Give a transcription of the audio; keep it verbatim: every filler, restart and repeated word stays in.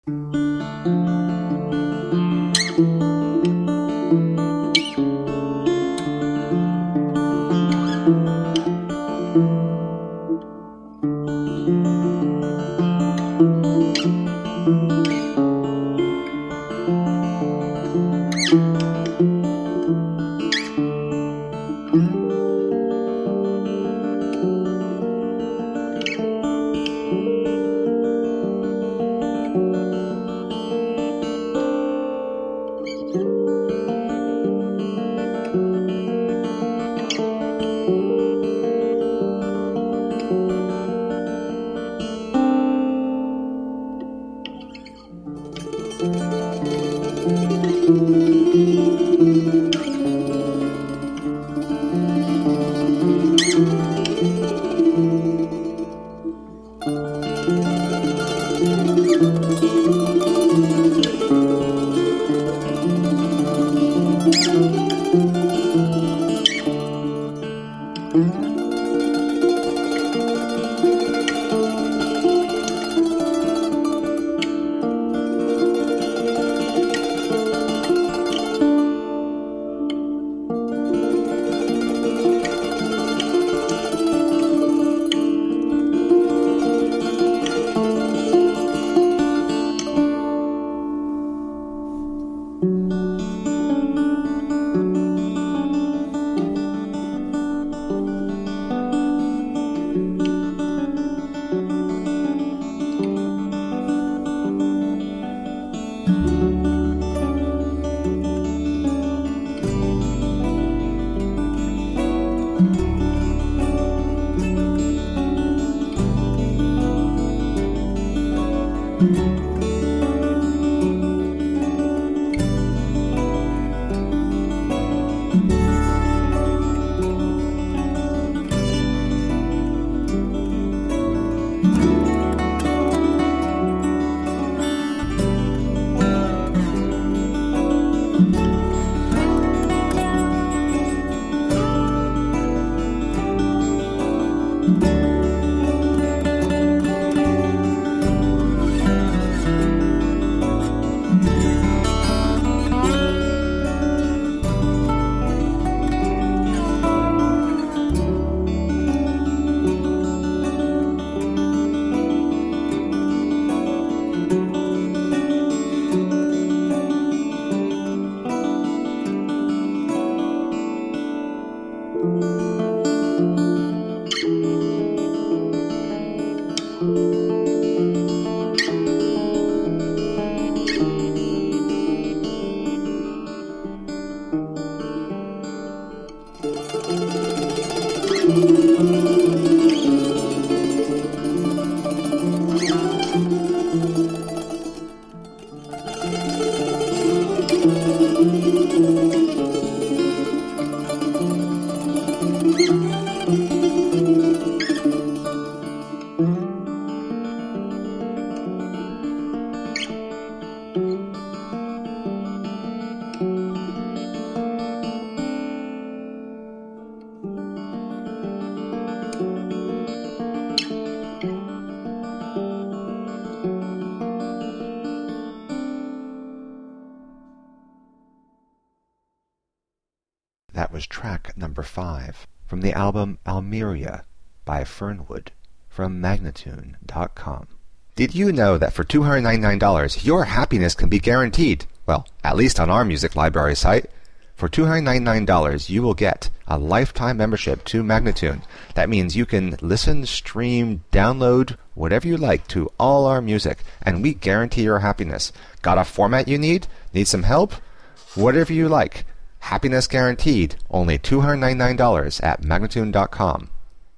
That was track number five from the album Almeria by Fernwood from Magnatune dot com. Did you know that for two hundred ninety-nine dollars your happiness can be guaranteed? Well, at least on our music library site. For two hundred ninety-nine dollars you will get a lifetime membership to Magnatune. That means you can listen, stream, download, whatever you like to all our music, and we guarantee your happiness. Got a format you need? Need some help? Whatever you like. Happiness guaranteed. Only two hundred ninety-nine dollars at Magnatune dot com.